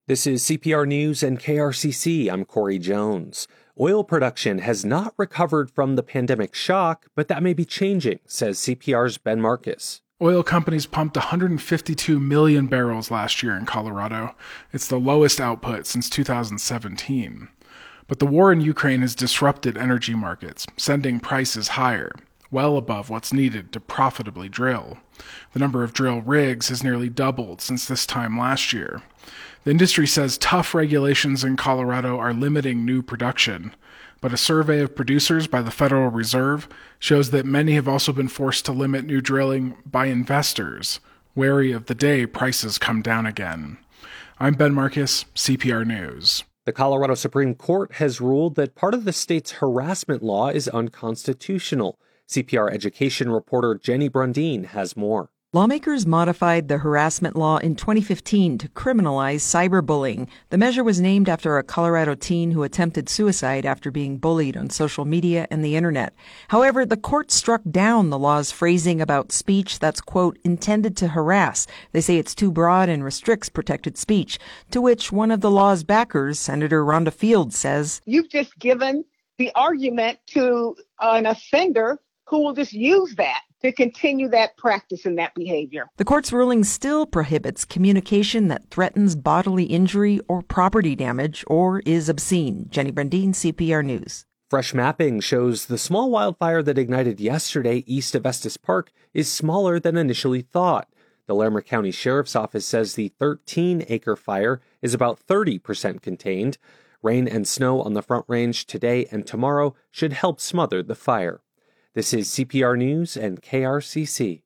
This is CPR News and KRCC. I'm Corey Jones. Oil production has not recovered from the pandemic shock, but that may be changing, says CPR's Ben Marcus. Oil companies pumped 152 million barrels last year in Colorado. It's the lowest output since 2017. But the war in Ukraine has disrupted energy markets, sending prices higher, well above what's needed to profitably drill. The number of drill rigs has nearly doubled since this time last year. The industry says tough regulations in Colorado are limiting new production, but a survey of producers by the Federal Reserve shows that many have also been forced to limit new drilling by investors, wary of the day prices come down again. I'm Ben Marcus, CPR News. The Colorado Supreme Court has ruled that part of the state's harassment law is unconstitutional. CPR education reporter Jenny Brundin has more. Lawmakers modified the harassment law in 2015 to criminalize cyberbullying. The measure was named after a Colorado teen who attempted suicide after being bullied on social media and the internet. However, the court struck down the law's phrasing about speech that's, quote, intended to harass. They say it's too broad and restricts protected speech, to which one of the law's backers, Senator Rhonda Fields, says, "You've just given the argument to an offender who will just use that to continue that practice and that behavior." The court's ruling still prohibits communication that threatens bodily injury or property damage or is obscene. Jenny Brundin, CPR News. Fresh mapping shows the small wildfire that ignited yesterday east of Estes Park is smaller than initially thought. The Larimer County Sheriff's Office says the 13-acre fire is about 30% contained. Rain and snow on the Front Range today and tomorrow should help smother the fire. This is CPR News and KRCC.